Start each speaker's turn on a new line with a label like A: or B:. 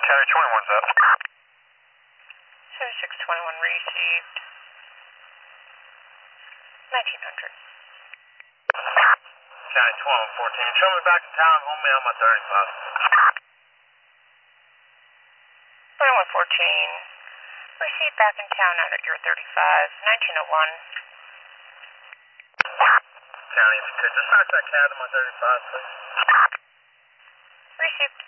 A: County 21's up.
B: 7621 received. 1900.
A: County 2114. Show me back in town. Hold me on my 35.
B: 2114. Received back in town out at your 35. 1901.
A: County, if you could just pass that cab to my 35, please.
B: Received.